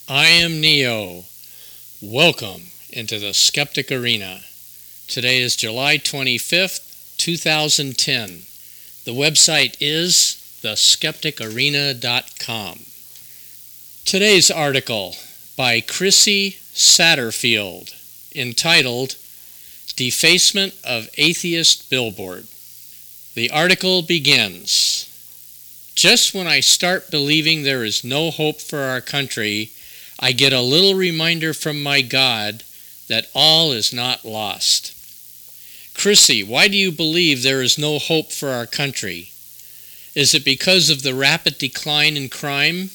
I am Neo. Welcome into the Skeptic Arena. Today is July 25th, 2010. The website is theskepticarena.com. Today's article by Chrissy Satterfield, entitled Defacement of Atheist Billboard. The article begins, "Just when I start believing there is no hope for our country, I get a little reminder from my God that all is not lost." Chrissy, why do you believe there is no hope for our country? Is it because of the rapid decline in crime?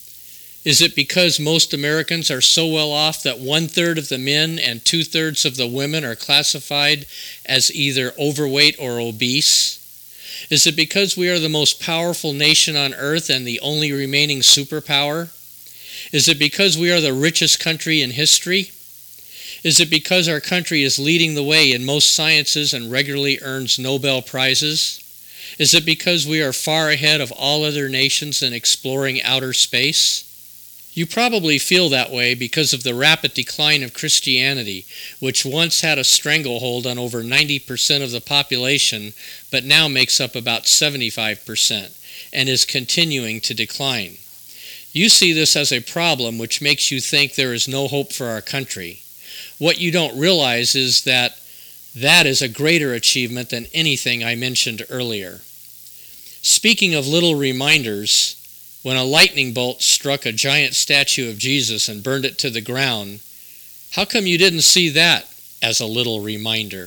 Is it because most Americans are so well off that 1/3 of the men and 2/3 of the women are classified as either overweight or obese? Is it because we are the most powerful nation on earth and the only remaining superpower? Is it because we are the richest country in history? Is it because our country is leading the way in most sciences and regularly earns Nobel Prizes? Is it because we are far ahead of all other nations in exploring outer space? You probably feel that way because of the rapid decline of Christianity, which once had a stranglehold on over 90% of the population, but now makes up about 75% and is continuing to decline. You see this as a problem which makes you think there is no hope for our country. What you don't realize is that is a greater achievement than anything I mentioned earlier. Speaking of little reminders, when a lightning bolt struck a giant statue of Jesus and burned it to the ground, how come you didn't see that as a little reminder?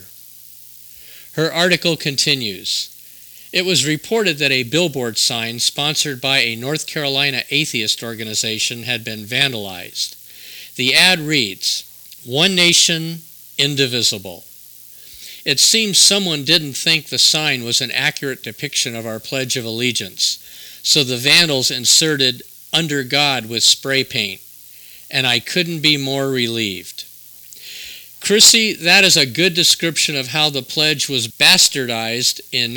Her article continues. It was reported that a billboard sign sponsored by a North Carolina atheist organization had been vandalized. The ad reads, "One nation, indivisible." It seems someone didn't think the sign was an accurate depiction of our Pledge of Allegiance, so the vandals inserted "Under God" with spray paint, and I couldn't be more relieved. Chrissy, that is a good description of how the pledge was bastardized in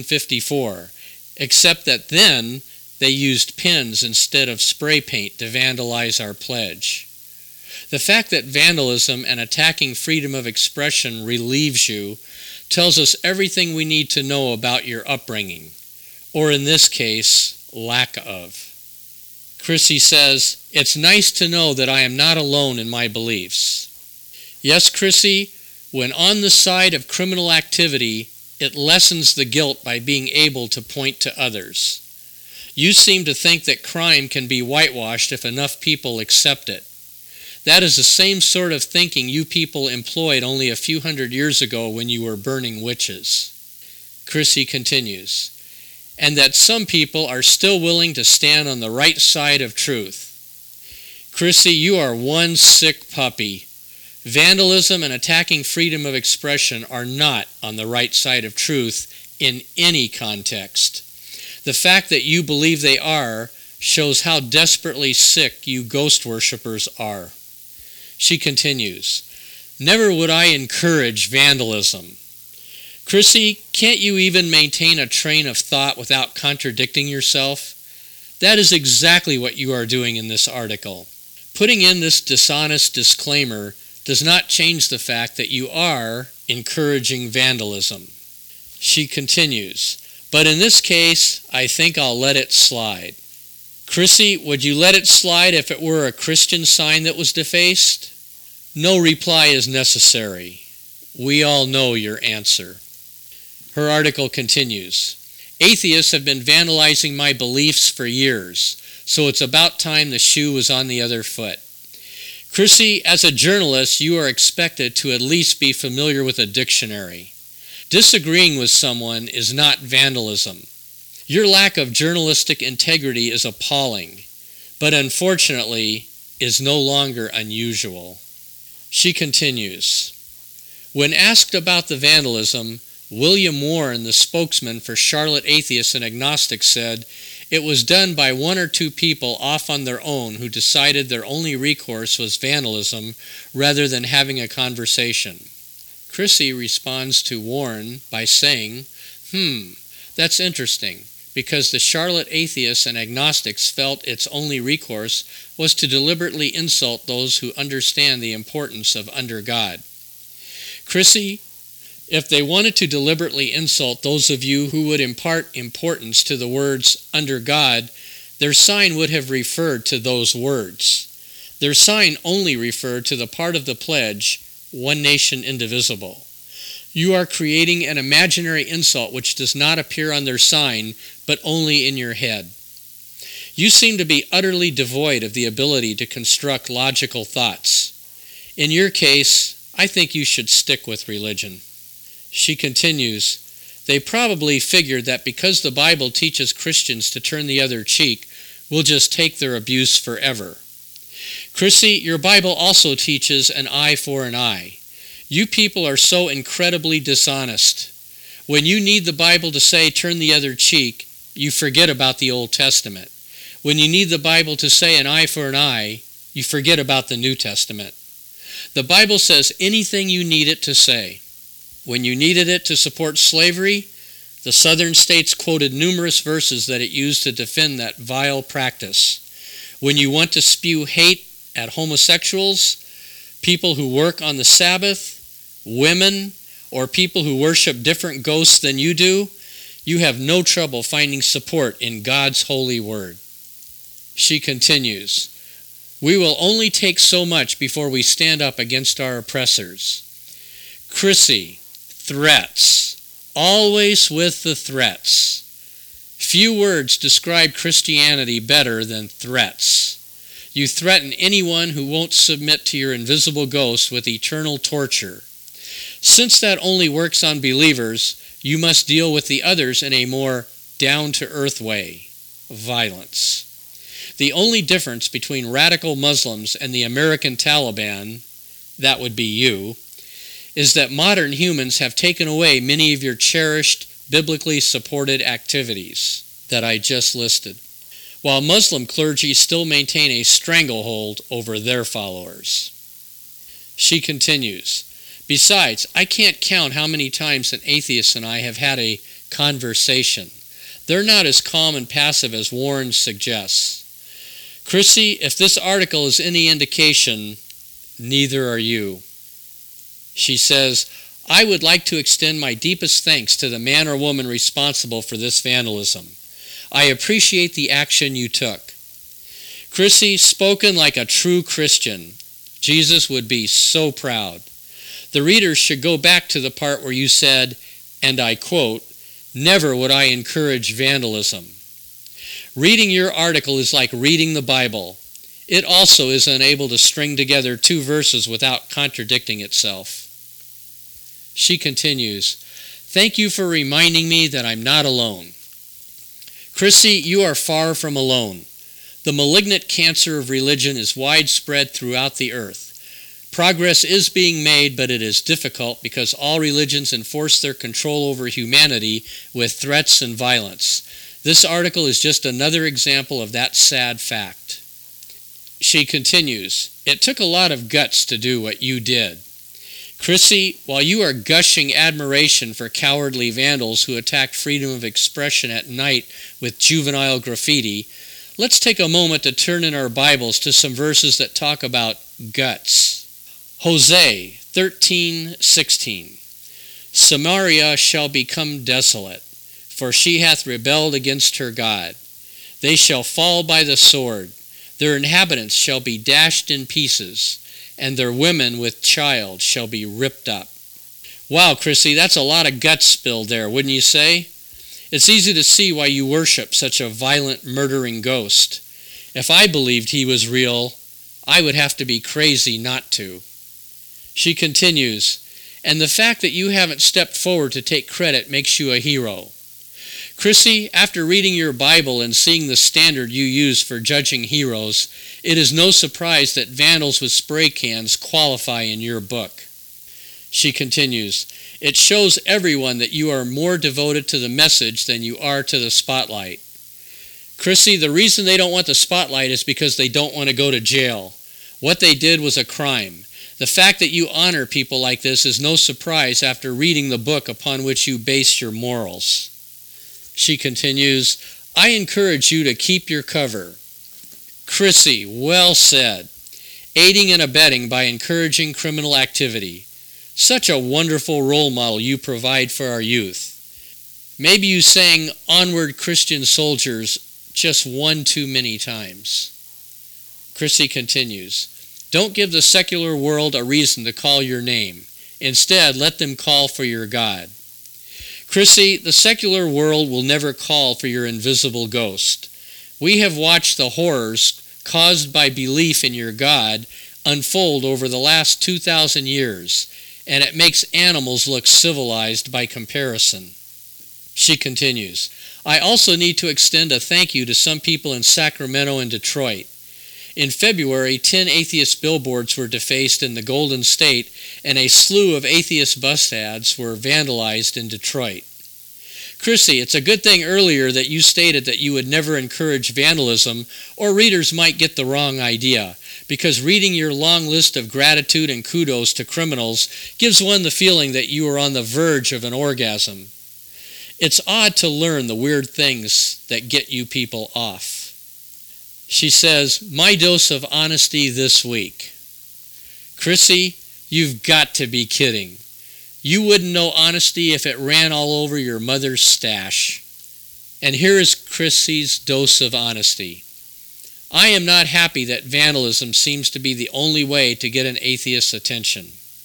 1954, except that then they used pens instead of spray paint to vandalize our pledge. The fact that vandalism and attacking freedom of expression relieves you tells us everything we need to know about your upbringing, or in this case, lack of. Chrissy says, "It's nice to know that I am not alone in my beliefs." Yes, Chrissy, when on the side of criminal activity, it lessens the guilt by being able to point to others. You seem to think that crime can be whitewashed if enough people accept it. That is the same sort of thinking you people employed only a few hundred years ago when you were burning witches. Chrissy continues, "And that some people are still willing to stand on the right side of truth." Chrissy, you are one sick puppy. Vandalism and attacking freedom of expression are not on the right side of truth in any context. The fact that you believe they are shows how desperately sick you ghost worshippers are. She continues, "Never would I encourage vandalism." Chrissy, can't you even maintain a train of thought without contradicting yourself? That is exactly what you are doing in this article. Putting in this dishonest disclaimer does not change the fact that you are encouraging vandalism. She continues, "But in this case, I think I'll let it slide." Chrissy, would you let it slide if it were a Christian sign that was defaced? No reply is necessary. We all know your answer. Her article continues, "Atheists have been vandalizing my beliefs for years, so it's about time the shoe was on the other foot." Chrissy, as a journalist, you are expected to at least be familiar with a dictionary. Disagreeing with someone is not vandalism. Your lack of journalistic integrity is appalling, but unfortunately is no longer unusual. She continues, "When asked about the vandalism, William Warren, the spokesman for Charlotte Atheists and Agnostics, said, 'It was done by one or two people off on their own who decided their only recourse was vandalism rather than having a conversation.'" Chrissy responds to Warren by saying, "That's interesting, because the Charlotte atheists and agnostics felt its only recourse was to deliberately insult those who understand the importance of under God. Chrissy, if they wanted to deliberately insult those of you who would impart importance to the words under God, their sign would have referred to those words. Their sign only referred to the part of the pledge, one nation indivisible. You are creating an imaginary insult which does not appear on their sign, but only in your head. You seem to be utterly devoid of the ability to construct logical thoughts. In your case, I think you should stick with religion. She continues, they probably figured that because the Bible teaches Christians to turn the other cheek, we'll just take their abuse forever. Chrissy, your Bible also teaches an eye for an eye. You people are so incredibly dishonest. When you need the Bible to say turn the other cheek, you forget about the Old Testament. When you need the Bible to say an eye for an eye, you forget about the New Testament. The Bible says anything you need it to say. When you needed it to support slavery, the Southern states quoted numerous verses that it used to defend that vile practice. When you want to spew hate at homosexuals, people who work on the Sabbath, women, or people who worship different ghosts than you do, you have no trouble finding support in God's holy word. She continues, we will only take so much before we stand up against our oppressors. Chrissy, threats. Always with the threats. Few words describe Christianity better than threats. You threaten anyone who won't submit to your invisible ghost with eternal torture. Since that only works on believers, you must deal with the others in a more down-to-earth way, violence. The only difference between radical Muslims and the American Taliban, that would be you, is that modern humans have taken away many of your cherished, biblically supported activities that I just listed, while Muslim clergy still maintain a stranglehold over their followers. She continues, besides, I can't count how many times an atheist and I have had a conversation. They're not as calm and passive as Warren suggests. Chrissy, if this article is any indication, neither are you. She says, I would like to extend my deepest thanks to the man or woman responsible for this vandalism. I appreciate the action you took. Chrissy, spoken like a true Christian. Jesus would be so proud. The readers should go back to the part where you said, and I quote, never would I encourage vandalism. Reading your article is like reading the Bible. It also is unable to string together two verses without contradicting itself. She continues, thank you for reminding me that I'm not alone. Chrissy, you are far from alone. The malignant cancer of religion is widespread throughout the earth. Progress is being made, but it is difficult because all religions enforce their control over humanity with threats and violence. This article is just another example of that sad fact. She continues, it took a lot of guts to do what you did. Chrissy, while you are gushing admiration for cowardly vandals who attacked freedom of expression at night with juvenile graffiti, let's take a moment to turn in our Bibles to some verses that talk about guts. Hosea 13:16. Samaria shall become desolate, for she hath rebelled against her God. They shall fall by the sword. Their inhabitants shall be dashed in pieces, and their women with child shall be ripped up. Wow, Chrissy, that's a lot of guts spilled there, wouldn't you say? It's easy to see why you worship such a violent, murdering ghost. If I believed he was real, I would have to be crazy not to. She continues, and the fact that you haven't stepped forward to take credit makes you a hero. Chrissy, after reading your Bible and seeing the standard you use for judging heroes, it is no surprise that vandals with spray cans qualify in your book. She continues, it shows everyone that you are more devoted to the message than you are to the spotlight. Chrissy, the reason they don't want the spotlight is because they don't want to go to jail. What they did was a crime. The fact that you honor people like this is no surprise after reading the book upon which you base your morals. She continues, I encourage you to keep your cover. Chrissy, well said. Aiding and abetting by encouraging criminal activity. Such a wonderful role model you provide for our youth. Maybe you sang Onward Christian Soldiers just one too many times. Chrissy continues, don't give the secular world a reason to call your name. Instead, let them call for your God. Chrissy, the secular world will never call for your invisible ghost. We have watched the horrors caused by belief in your God unfold over the last 2,000 years, and it makes animals look civilized by comparison. She continues, I also need to extend a thank you to some people in Sacramento and Detroit. In February, 10 atheist billboards were defaced in the Golden State, and a slew of atheist bus ads were vandalized in Detroit. Chrissy, it's a good thing earlier that you stated that you would never encourage vandalism, or readers might get the wrong idea, because reading your long list of gratitude and kudos to criminals gives one the feeling that you are on the verge of an orgasm. It's odd to learn the weird things that get you people off. She says, my dose of honesty this week. Chrissy, you've got to be kidding. You wouldn't know honesty if it ran all over your mother's stash. And here is Chrissy's dose of honesty. I am not happy that vandalism seems to be the only way to get an atheist's attention.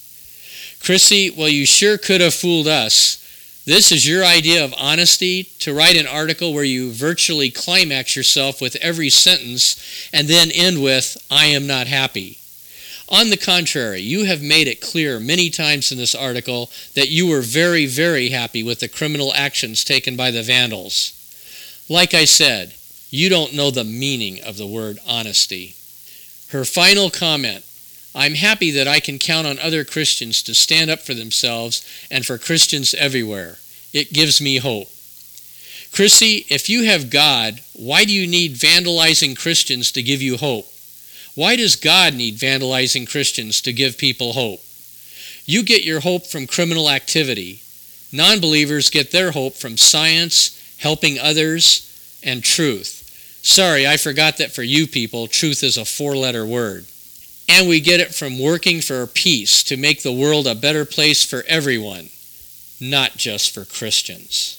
Chrissy, well, you sure could have fooled us. This is your idea of honesty, to write an article where you virtually climax yourself with every sentence and then end with, I am not happy. On the contrary, you have made it clear many times in this article that you were very, very happy with the criminal actions taken by the vandals. Like I said, you don't know the meaning of the word honesty. Her final comment, I'm happy that I can count on other Christians to stand up for themselves and for Christians everywhere. It gives me hope. Chrissy, if you have God, why do you need vandalizing Christians to give you hope? Why does God need vandalizing Christians to give people hope? You get your hope from criminal activity. Non-believers get their hope from science, helping others, and truth. Sorry, I forgot that for you people, truth is a 4-letter word. And we get it from working for peace to make the world a better place for everyone, not just for Christians.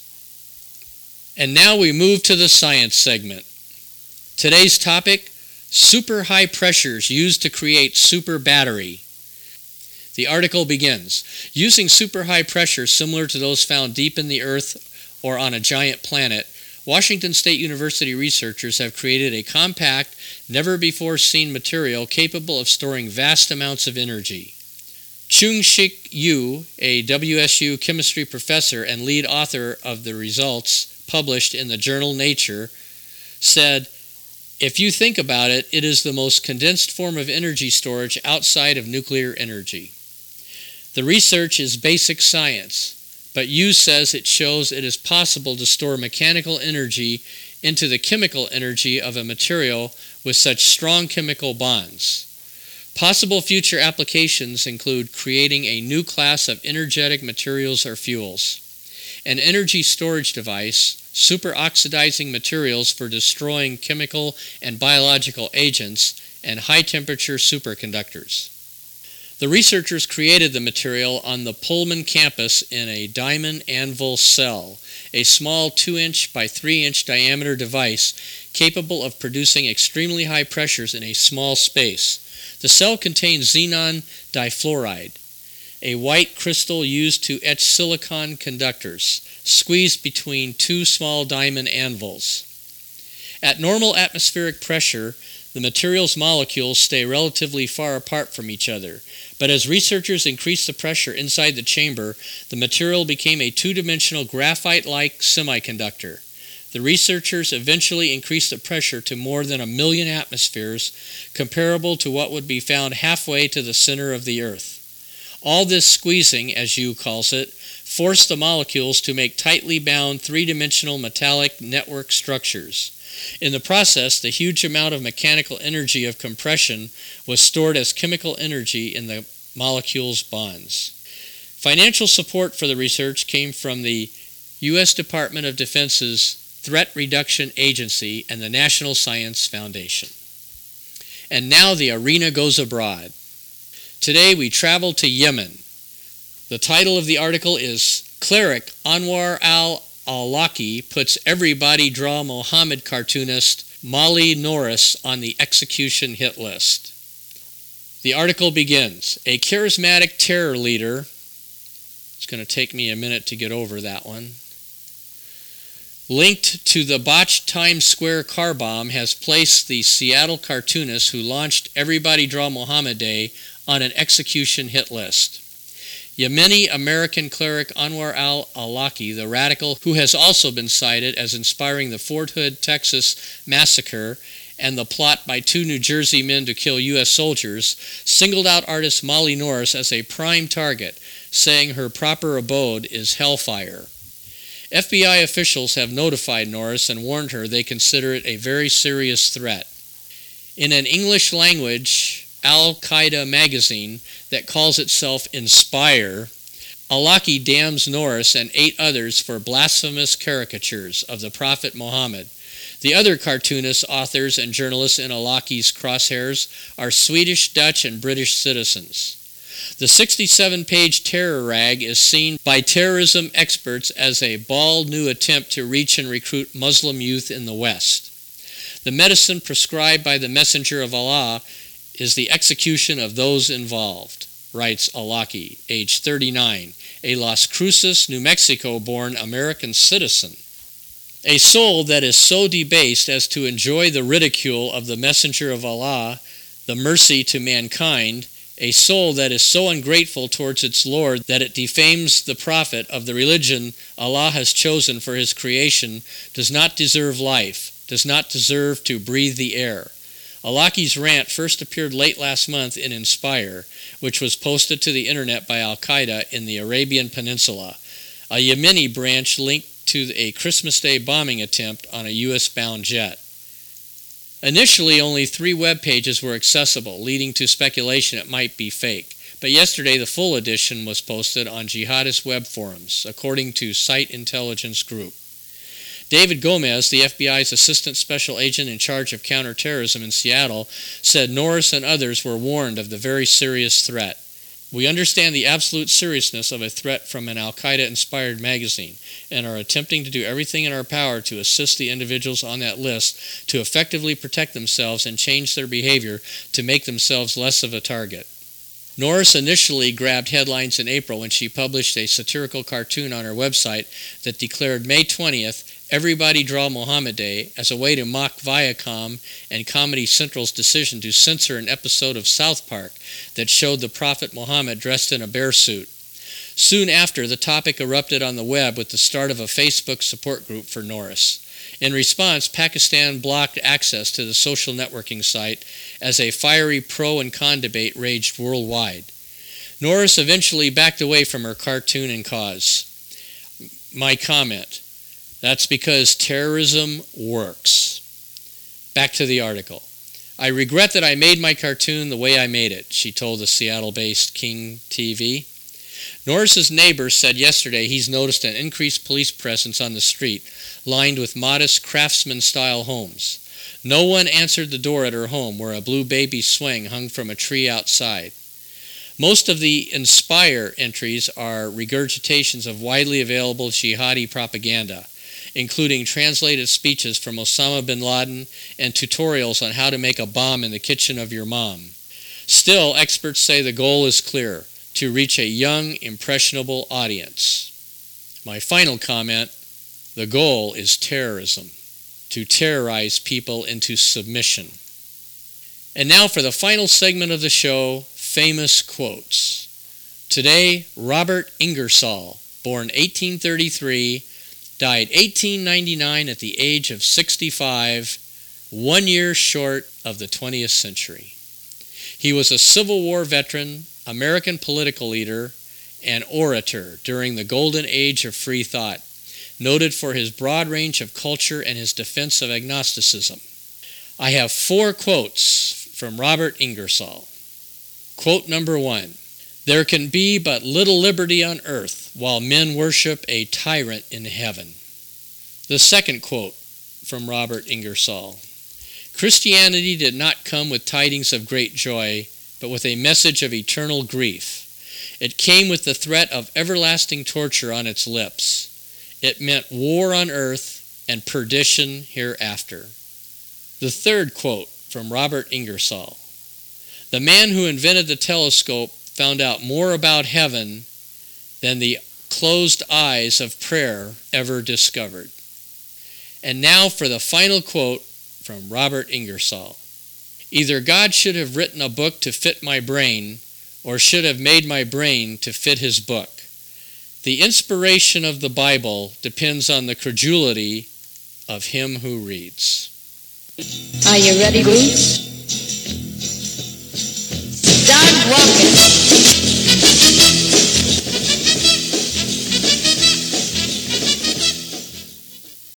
And now we move to the science segment. Today's topic, super high pressures used to create super battery. The article begins, using super high pressures similar to those found deep in the earth or on a giant planet, Washington State University researchers have created a compact, never-before-seen material capable of storing vast amounts of energy. Chung-Shik Yu, a WSU chemistry professor and lead author of the results published in the journal Nature, said, if you think about it, it is the most condensed form of energy storage outside of nuclear energy. The research is basic science, but Yu says it shows it is possible to store mechanical energy into the chemical energy of a material with such strong chemical bonds. Possible future applications include creating a new class of energetic materials or fuels, an energy storage device, superoxidizing materials for destroying chemical and biological agents, and high-temperature superconductors. The researchers created the material on the Pullman campus in a diamond anvil cell, a small 2-inch by 3-inch diameter device capable of producing extremely high pressures in a small space. The cell contains xenon difluoride, a white crystal used to etch silicon conductors, squeezed between 2 small diamond anvils. At normal atmospheric pressure, the material's molecules stay relatively far apart from each other, but as researchers increased the pressure inside the chamber, the material became a 2-dimensional graphite-like semiconductor. The researchers eventually increased the pressure to more than 1 million atmospheres, comparable to what would be found halfway to the center of the Earth. All this squeezing, as Yu calls it, forced the molecules to make tightly bound 3-dimensional metallic network structures. In the process, the huge amount of mechanical energy of compression was stored as chemical energy in the molecules' bonds. Financial support for the research came from the U.S. Department of Defense's Threat Reduction Agency, and the National Science Foundation. And now the arena goes abroad. Today we travel to Yemen. The title of the article is Cleric Anwar al-Awlaki puts everybody draw Mohammed cartoonist Molly Norris on the execution hit list. The article begins, a charismatic terror leader, it's going to take me a minute to get over that one, linked to the botched Times Square car bomb has placed the Seattle cartoonist who launched Everybody Draw Mohammed Day on an execution hit list. Yemeni American cleric Anwar al-Awlaki, the radical who has also been cited as inspiring the Fort Hood, Texas massacre and the plot by 2 New Jersey men to kill U.S. soldiers, singled out artist Molly Norris as a prime target, saying her proper abode is hellfire. FBI officials have notified Norris and warned her they consider it a very serious threat. In an English-language Al-Qaeda magazine that calls itself Inspire, Awlaki damns Norris and 8 others for blasphemous caricatures of the Prophet Muhammad. The other cartoonists, authors, and journalists in Awlaki's crosshairs are Swedish, Dutch, and British citizens. The 67-page terror rag is seen by terrorism experts as a bald new attempt to reach and recruit Muslim youth in the West. The medicine prescribed by the Messenger of Allah is the execution of those involved, writes Awlaki, age 39, a Las Cruces, New Mexico-born American citizen. A soul that is so debased as to enjoy the ridicule of the Messenger of Allah, the mercy to mankind, a soul that is so ungrateful towards its Lord that it defames the prophet of the religion Allah has chosen for his creation, does not deserve life, does not deserve to breathe the air. Awlaki's rant first appeared late last month in Inspire, which was posted to the internet by Al-Qaeda in the Arabian Peninsula, a Yemeni branch linked to a Christmas Day bombing attempt on a U.S.-bound jet. Initially, only 3 web pages were accessible, leading to speculation it might be fake. But yesterday, the full edition was posted on jihadist web forums, according to Site Intelligence Group. David Gomez, the FBI's assistant special agent in charge of counterterrorism in Seattle, said Norris and others were warned of the very serious threat. We understand the absolute seriousness of a threat from an Al-Qaeda-inspired magazine and are attempting to do everything in our power to assist the individuals on that list to effectively protect themselves and change their behavior to make themselves less of a target. Norris initially grabbed headlines in April when she published a satirical cartoon on her website that declared May 20th Everybody Draw Mohammed Day as a way to mock Viacom and Comedy Central's decision to censor an episode of South Park that showed the Prophet Muhammad dressed in a bear suit. Soon after, the topic erupted on the web with the start of a Facebook support group for Norris. In response, Pakistan blocked access to the social networking site as a fiery pro and con debate raged worldwide. Norris eventually backed away from her cartoon and cause. My comment: that's because terrorism works. Back to the article. I regret that I made my cartoon the way I made it, she told the Seattle-based King TV. Norris's neighbor said yesterday he's noticed an increased police presence on the street, lined with modest craftsman-style homes. No one answered the door at her home, where a blue baby swing hung from a tree outside. Most of the Inspire entries are regurgitations of widely available jihadi propaganda, including translated speeches from Osama bin Laden and tutorials on how to make a bomb in the kitchen of your mom. Still, experts say the goal is clear: to reach a young, impressionable audience. My final comment: the goal is terrorism, to terrorize people into submission. And now for the final segment of the show, famous quotes. Today, Robert Ingersoll, born 1833, died 1899 at the age of 65, 1 year short of the 20th century. He was a Civil War veteran, American political leader, and orator during the golden age of free thought, noted for his broad range of culture and his defense of agnosticism. I have 4 quotes from Robert Ingersoll. Quote number 1. There can be but little liberty on earth while men worship a tyrant in heaven. The second quote from Robert Ingersoll. Christianity did not come with tidings of great joy, but with a message of eternal grief. It came with the threat of everlasting torture on its lips. It meant war on earth and perdition hereafter. The third quote from Robert Ingersoll. The man who invented the telescope found out more about heaven than the closed eyes of prayer ever discovered. And now for the final quote from Robert Ingersoll. Either God should have written a book to fit my brain, or should have made my brain to fit his book. The inspiration of the Bible depends on the credulity of him who reads. Are you ready, Bruce? Start walking.